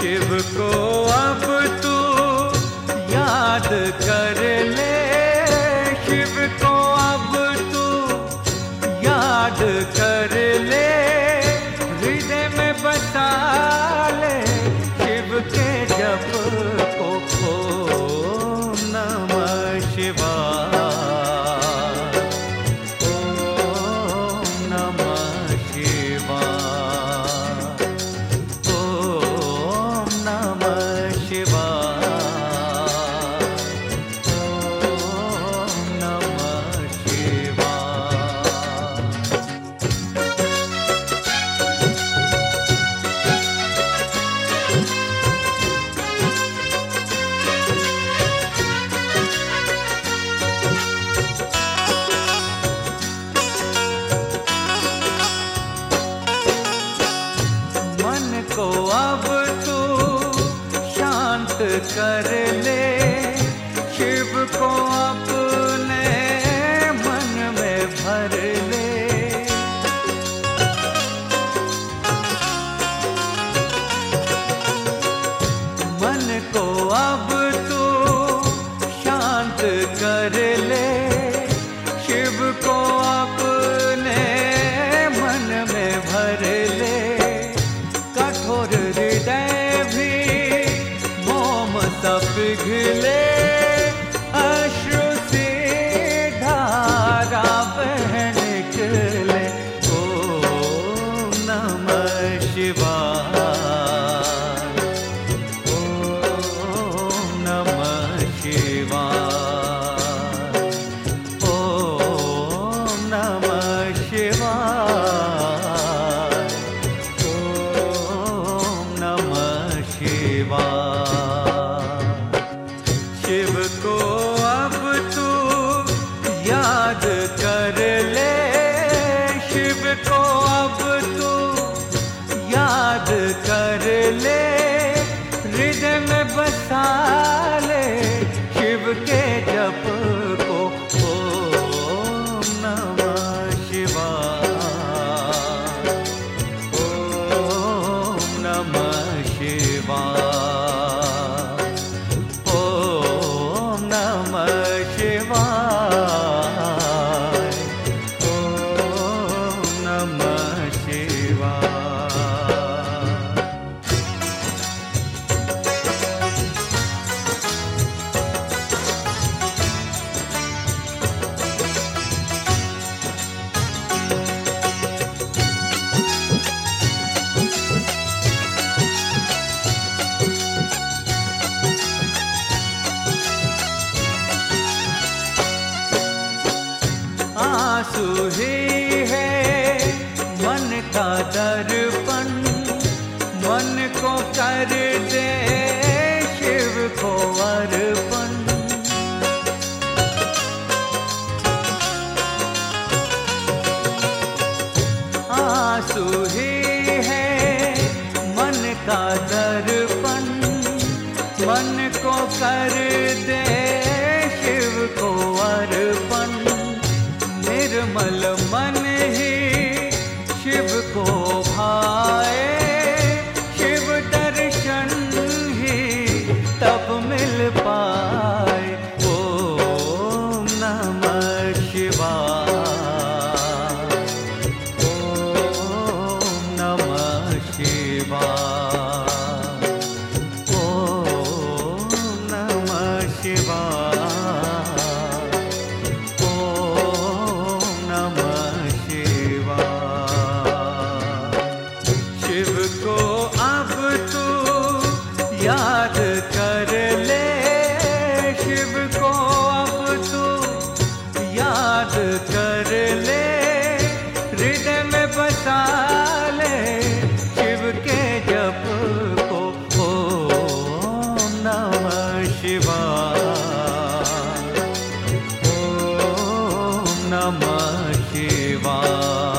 शिव को अब तू याद कर ले, शिव को अब तू याद कर ले, हृदय में बसा ले शिव के जप को। ओम नमः शिवाय, ओम नमः शिवाय, ओम नमः शिवाय, ओम नमः शिवाय। मन को अब तू शांत कर ले, शिव को अपने मन में भर ले। मन को अब तू शांत कर ले, शिव को अपने मन में भर ले। कठोर हृदय भी मोम सा पिघले, अश्रु से धारा बह निकले। ओम नमः शिवाय, ओम नमः शिवाय, ओम नमः शिवाय, ओम नमः शिवाय। शिव को अब तू याद कर ले, शिव को अब तू याद कर ले, हृदय में बसा ले शिव के जप को। ओम नमः शिवाय, ओम नमः शिवाय, ओम नमः शिवाय, ओम नमः शिवाय। आंसू ही है मन का दर्पण, मन को कर दे शिव को अर्पण। आंसू ही है मन का दर्पण, मन को कर दे शिव को अर्पण। निर्मल मन ही शिव को भाए, शिव दर्शन ही तब मिल पाए। ओम नमः शिवाय, ओम नमः शिवाय, ओम नमः शिवाय, शिव को अब तू याद कर ले, शिव को अब तू याद कर ले, हृदय में बसा ले शिव के जप को। ओम नमः शिवाय, ओम नमः शिवाय,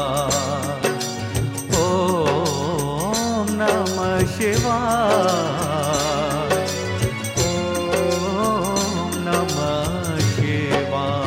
ओम नमः शिवाय, ओम नमः शिवाय।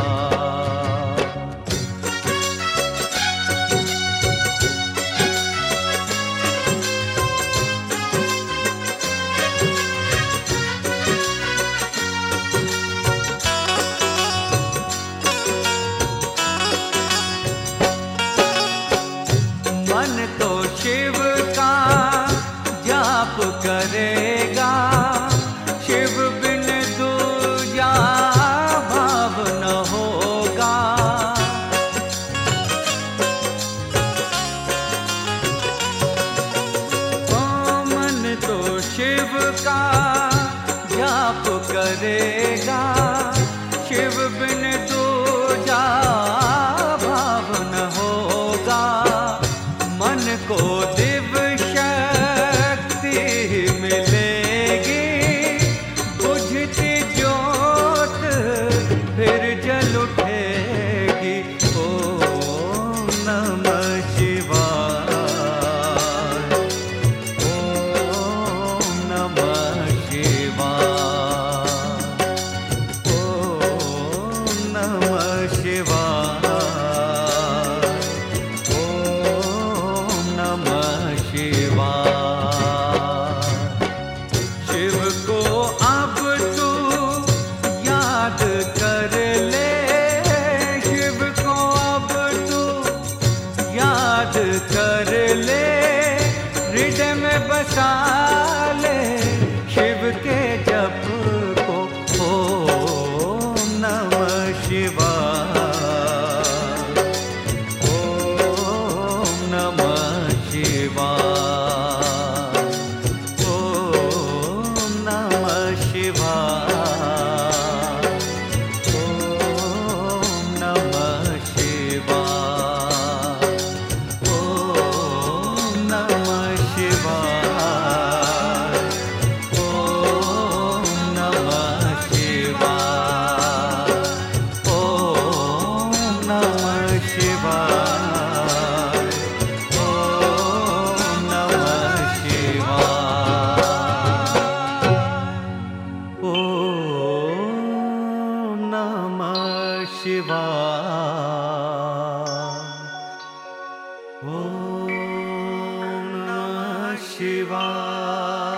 जाप करेगा शिव बिन दूजा भाव न होगा। ओ मन तो शिव का जाप करेगा शिव बिन दूजा भाव न होगा। मन को दिव्य शक्ति मिलेगी बुझती ज्योत फिर जल उठेगी। ओम नमः शिवाय, ओम नमः शिवाय, ओम नमः शिवाय, ओम नमः शिवाय। शिव को अब तू याद कर ले, शिव को अब तू याद कर ले, हृदय में बसा ले शिव के जप को। ओम नमः शिवाय, ओम नमः शिवाय, ओम नमः शिवाय, ओम नमः शिवाय, ओम नमः शिवाय, ओम नमः शिवाय, ओम नमः शिवाय, ओम नमः शिवाय, ओम नमः शिवाय, ओम नमः शिवाय।